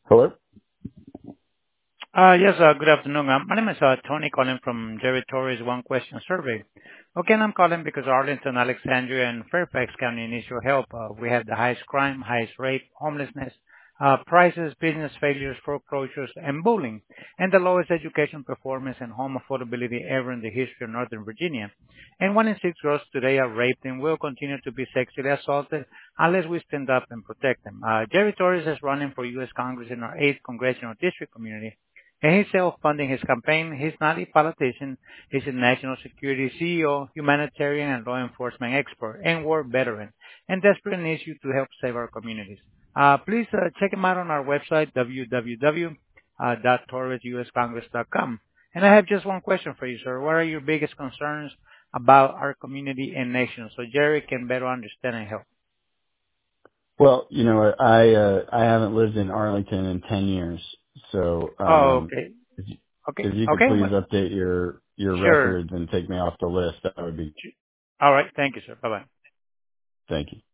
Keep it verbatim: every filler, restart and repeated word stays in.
Hello? Uh Yes, uh good afternoon. Um, My name is uh Tony calling from Jerry Torres One Question Survey. Okay, and I'm calling because Arlington, Alexandria, and Fairfax County needs your help. Uh, We have the highest crime, highest rape, homelessness, uh prices, business failures, foreclosures, and bullying, and the lowest education performance and home affordability ever in the history of Northern Virginia. And one in six girls today are raped and will continue to be sexually assaulted unless we stand up and protect them. Uh Jerry Torres is running for U S Congress in our eighth Congressional District community, and he's self-funding his campaign. He's not a politician. He's a national security C E O, humanitarian and law enforcement expert, and war veteran, and desperate needs you to help save our communities. Uh, please uh, check him out on our website, w w w dot torres u s congress dot com. And I have just one question for you, sir. What are your biggest concerns about our community and nation so Jerry can better understand and help? Well, you know what, I, uh, I haven't lived in Arlington in ten years. So, Oh, um, okay. if you, Okay. if you could Okay. please Well, update your, your sure. records and take me off the list, that would be, All right. Thank you, sir. Bye-bye. thank you.